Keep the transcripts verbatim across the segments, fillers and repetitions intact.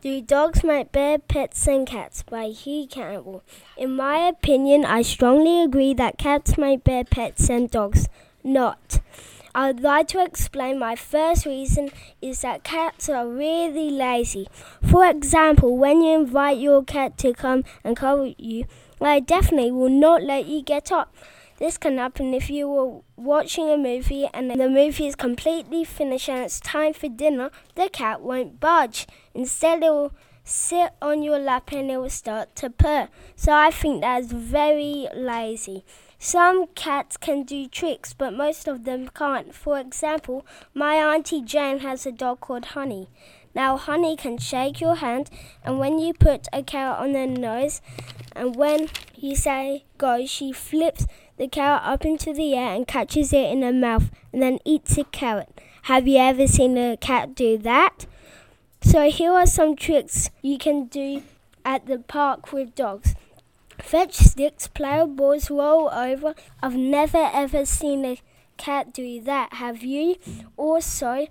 Do Dogs Make Better Pets Than Cats by Hugh Campbell. In my opinion, I strongly agree that cats make better pets than dogs. Not. I'd like to explain my first reason is that cats are really lazy. For example, when you invite your cat to come and cuddle you, they definitely will not let you get up. This can happen if you were watching a movie and the movie is completely finished and it's time for dinner. The cat won't budge. Instead, it will sit on your lap and it will start to purr. So I think that is very lazy. Some cats can do tricks, but most of them can't. For example, my Auntie Jane has a dog called Honey. Now, Honey can shake your hand, and when you put a carrot on her nose, and when you say go, she flips the carrot up into the air and catches it in her mouth, and then eats a carrot. Have you ever seen a cat do that? So here are some tricks you can do at the park with dogs. Fetch sticks, play with balls, roll over. I've never ever seen a cat do that. Have you? Also,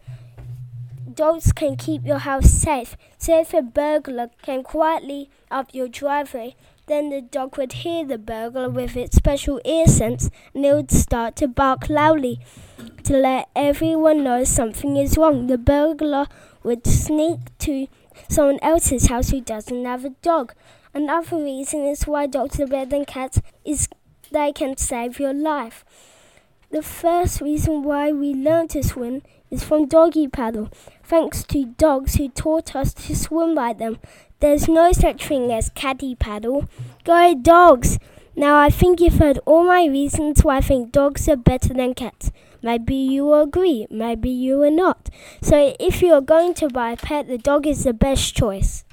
dogs can keep your house safe. So if a burglar came quietly up your driveway, then the dog would hear the burglar with its special ear sense and it would start to bark loudly to let everyone know something is wrong. The burglar would sneak to someone else's house who doesn't have a dog. Another reason is why dogs are better than cats is they can save your life. The first reason why we learned to swim is from Doggy Paddle, thanks to dogs who taught us to swim by them. There's no such thing as Caddy Paddle. Go dogs! Now I think you've heard all my reasons why I think dogs are better than cats. Maybe you will agree, maybe you will not. So if you're going to buy a pet, the dog is the best choice.